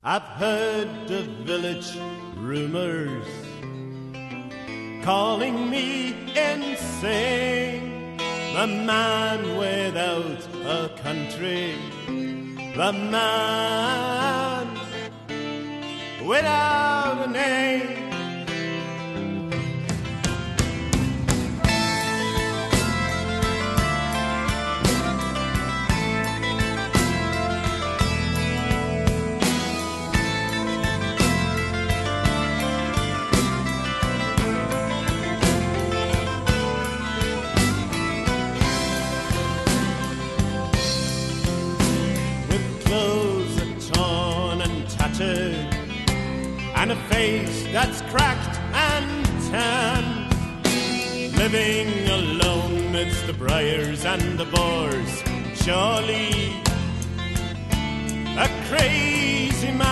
I've heard the village rumors calling me insane, the man without a country, the man without a name. And a face that's cracked and tan, living alone midst the briars and the bors, surely a crazy man.